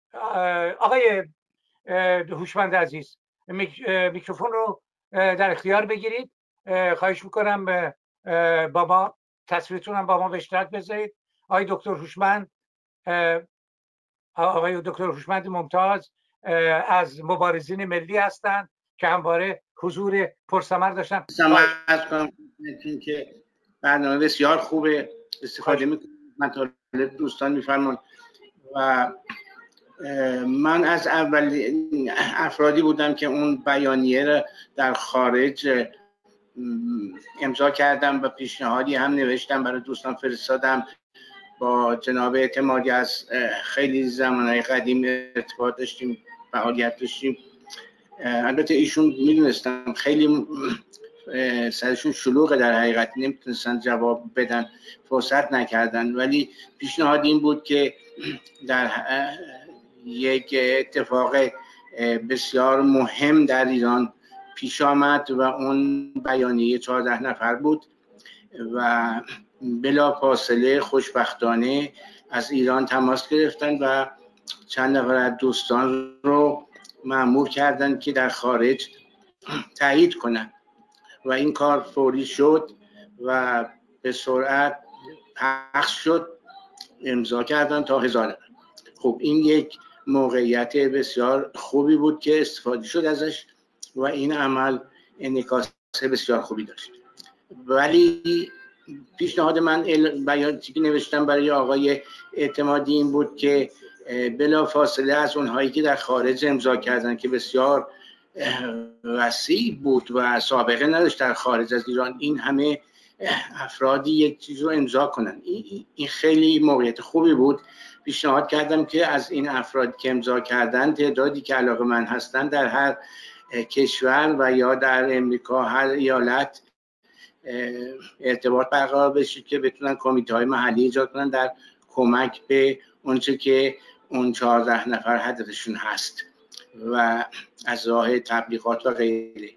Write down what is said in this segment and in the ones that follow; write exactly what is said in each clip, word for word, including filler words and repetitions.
آقای هوشمند عزیز، میکروفون رو در اختیار بگیرید. خواهش میکنم با ما تصویرتون هم با ما به اشتراک بذارید. آقای دکتر هوشمند، آقای دکتر هوشمند ممتاز از مبارزین ملی هستند که همواره حضور پرثمر داشتن. سماحت کنم که برنامه بسیار خوبه، استفاده میکنم مطالب دوستان میفرمان و من از اول افرادی بودم که اون بیانیه را در خارج امضا کردم و پیشنهادی هم نوشتم برای دوستان فرستادم. با جناب اعتمادی از خیلی زمانهای قدیم ارتباط داشتیم، فعالیت داشتیم. البته ایشون میدونستم خیلی سرشون شلوغه، در حقیقت نمیتونستن جواب بدن، فرصت نکردن، ولی پیشنهاد این بود که در یک اتفاق بسیار مهم در ایران پیش آمد و اون بیانیه چهارده نفر بود و بلا فاصله خوشبختانه از ایران تماس گرفتن و چند نفر از دوستان رو مأمور کردن که در خارج تایید کنن و این کار فوری شد و به سرعت پخش شد، امضا کردن تا هزار نفر. خب این یک موقعیت بسیار خوبی بود که استفاده شد ازش و این عمل انعکاس بسیار خوبی داشت. ولی پیشنهاد من بیانیه‌ای که نوشتم برای آقای اعتمادی این بود که بلا فاصله از اونهایی که در خارج امضا کردن که بسیار وسیع بود و سابقه نداشت در خارج از ایران، این همه افرادی یک چیز رو امضا کنن. این خیلی موقعیت خوبی بود. پیشنهاد کردم که از این افراد که امضا کردن تعدادی که علاقه‌مند هستن در هر کشور و یا در امریکا هر ایالت ارتباط برقرار بشه که بتونن کمیته های محلی ایجاد کنن در کمک به اونچه که اون چهارده نفر هدفشون هست و از راه تبلیغات و غیره.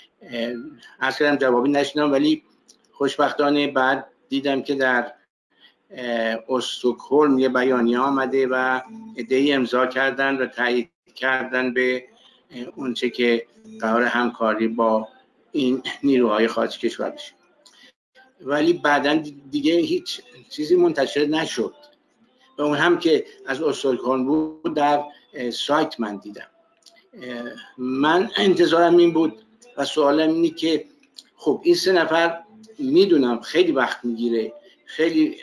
از کردم جوابی نشنم، ولی خوشبختانه بعد دیدم که در استکهلم یه بیانیه آمده و عده‌ای امضا کردن و تایید کردن به اونچه که قرار همکاری با این نیروهای خارجی کشور بشه. ولی بعداً دیگه هیچ چیزی منتشر نشد و اون هم که از استکهلم بود در سایت من دیدم. من انتظارم این بود و سوالم اینه که خب این سه نفر میدونم خیلی وقت میگیره، خیلی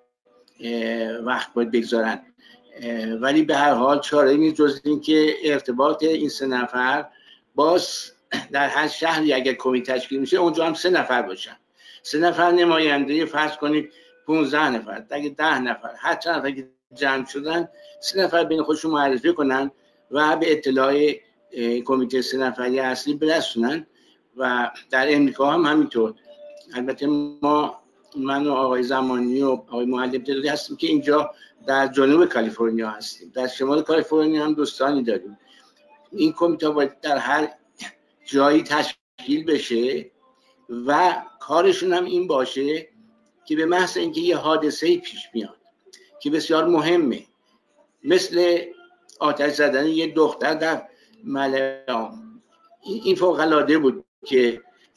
وقت باید بگذارن، ولی به هر حال چاره نیست جز این که ارتباط این سه نفر باز در هر شهری اگر کمیته تشکیل میشه اونجا هم سه نفر باشن. سه نفر نماینده، فرض کنید پونزده نفر، اگه ده نفر، هر چند نفر که جمع شدن سه نفر بین خودشون معرفی کنن و به اطلاع کمیته سه نفری اصلی برسونن. و در امریکا هم همینطور. البته ما من و آقای زمانی و آقای معلم تعدادی هستیم که اینجا در جنوب کالیفرنیا هستیم، در شمال کالیفرنیا هم دوستانی داریم. این کمیته باید در هر جایی تشکیل بشه و کارشون هم این باشه که به محض اینکه یه حادثه پیش میاد که بسیار مهمه، مثل آتش زدن یه دختر در ملعام، این فوق العاده بود که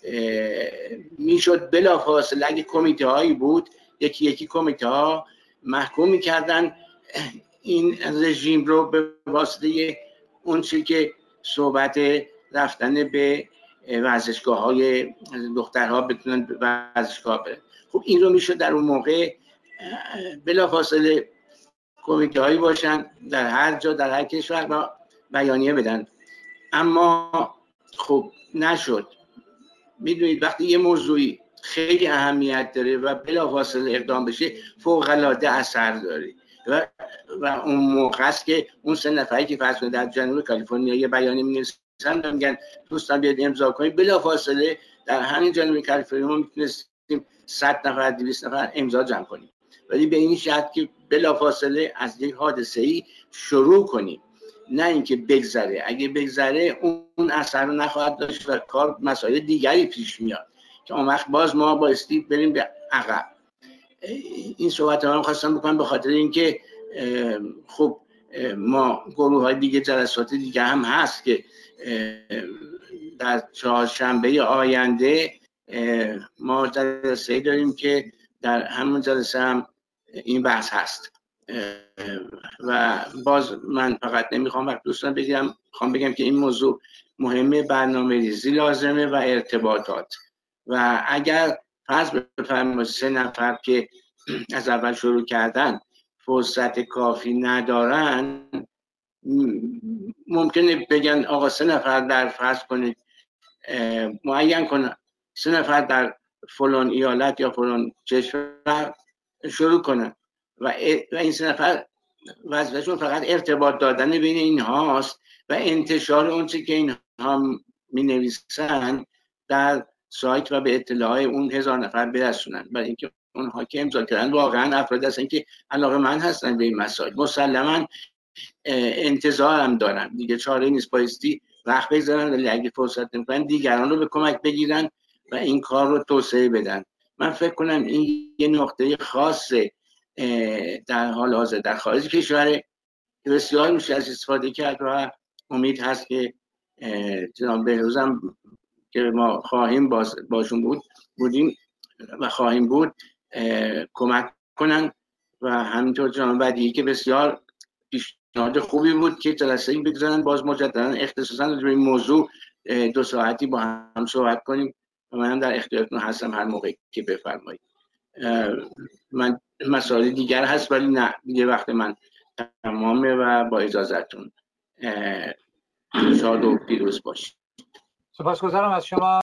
میشد بلافاصله اگه کمیته هایی بود یکی یکی کمیته ها محکوم میکردن این رژیم رو به واسطه اون چی که صحبت رفتن به ورزشگاه های دخترها بتونن به ورزشگاه برن. خب این رو میشد در اون موقع بلافاصله کمیته هایی باشن در هر جا در هر کشور و بیانیه بدن. اما خب نشد. میدونید وقتی یه موضوعی خیلی اهمیت داره و بلافاصله اقدام بشه فوق العاده اثر داره و و اون موقع است که اون سه نفری که فرض کنید در جنوب کالیفرنیا یه بیانیه می‌نویسن میگن دوستان بیاید امضا کنید، بلافاصله در همین جنوب کالیفرنیا ما میتونستیم صد نفر دویست نفر امضا جمع کنیم. ولی به این شرط که بلافاصله از یک حادثه‌ای شروع کنیم، نه اینکه بگذره. اگه بگذره اون اثر رو نخواهد داشت و کار مسائل دیگری پیش میاد که اون وقت باز ما بایستی بریم به عقب. این صحبت رو من خواستم بکنم به خاطر اینکه خب ما گروه های دیگه، جلسات دیگه هم هست که در چهارشنبه آینده ما جلسه داریم که در همون جلسه هم این بحث هست. و باز من فقط نمیخوام وقت دوستان بگیرم، میخوام بگم که این موضوع مهمه، برنامه ریزی لازمه و ارتباطات. و اگر فرض بفرمایید سه نفر که از اول شروع کردن فرصت کافی ندارن، ممکنه بگن آقا سه نفر در فرض کنید معین کنن سه نفر در فلان ایالت یا فلان کشور شروع کنن و این سه نفر وظیفه‌شون فقط ارتباط دادن بین اینها است و انتشار اون چیزی که اینها می نویسن در سایت و به اطلاع اون هزار نفر برسونن، برای اینکه اونها که امضا کردن واقعا افراد هستن که علاقه‌مند هستن به این مسائل. مسلماً انتظارم دارم دیگه، چاره نیست، بایستی وقت بگذارن ولی اگه فرصت نمی‌کنن دیگران رو به کمک بگیرن و این کار رو توسعه بدن. من فکر کنم این یه نقطه خاصه در حال حاضر در خارج کشور بسیار میشه از استفاده کرد و امید هست که جناب بهروز هم که ما خواهیم باز باشون بود بودیم و خواهیم بود کمک کنن و همینطور جناب بدیعی که بسیار پیشنهاد خوبی بود که جلسه این بگذارن باز مجددا اختصاصا در این موضوع دو ساعتی با هم صحبت کنیم و منم در اختیارتون هستم هر موقع که بفرمایید. من مسائل دیگر هست ولی نه دیگه وقت من تمامه و با اجازهتون شاد و پیروز باشید. سپاسگزارم از شما.